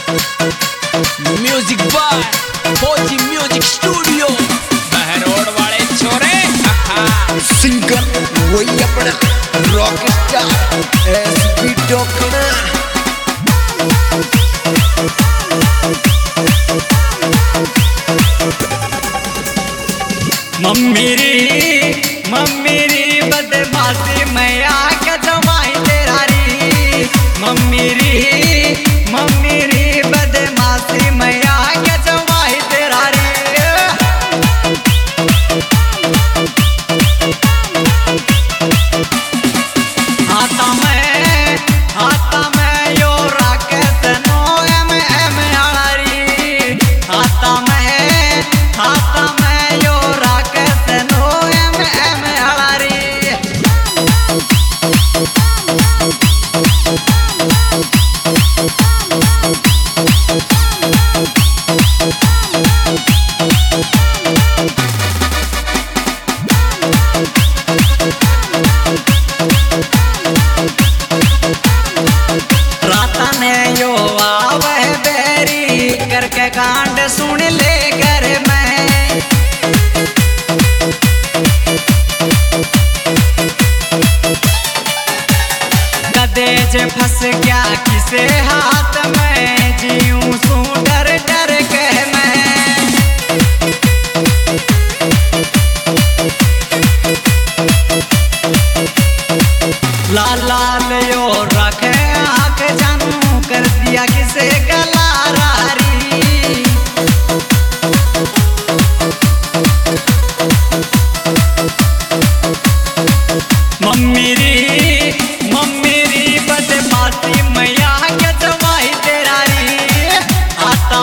Music by Fauji music studio Behror वाले छोरे singer वही अपना rock star SP Dokna. Mummy री बदमाशी मैं आके जमाई तेरा री। मम्मी री बदमाशी मैं आके जमाई तेरा री। हाथा में यो राकेश नो एम आड़ी। हाथा में यो राकेश नो एम आड़ी। राता ने यो आवे बेरी करके कांड सुन ले कर मैं। कदे जे फंस गया किसे हाथ में जीऊं सू डर डर के मैं। लाल लाल यो रखे आँख जानू कर दिया किसे गला रारी। मम्मी री बदमाशी मैया के जमाई तेरा री। हाथा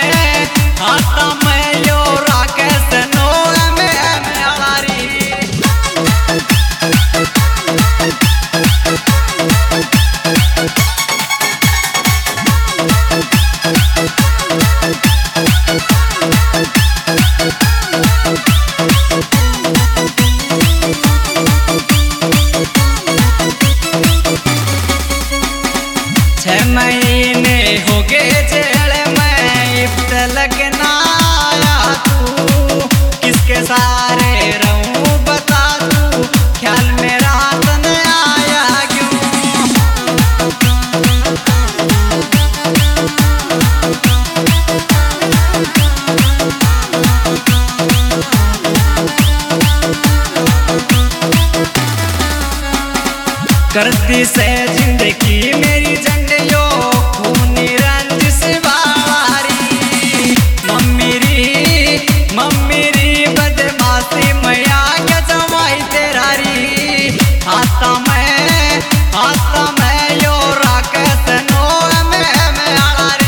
में यो राकेश नो एम आड़ी। महीने हो गए जेल में इफ्त लगना आया तू। किसके सारे रहूं बता तू ख्याल में रात न आया क्यों। करती से जिंदगी मेरी झंडियो खूनी रंजिश वारी। मम्मी री बदमाशी मैं आके जमाई तेरा री। हाथा में यो राकेश नो एम आड़ी।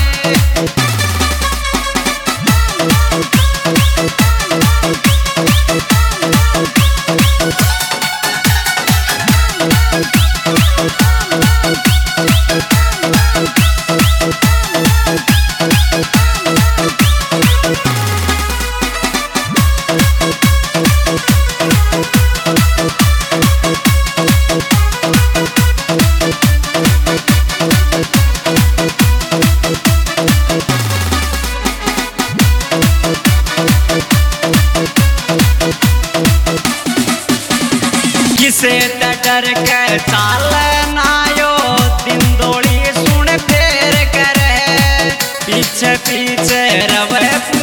किसे डर के चाल नायो दिन दौड़ी सुन फेर करे। पीछे रवे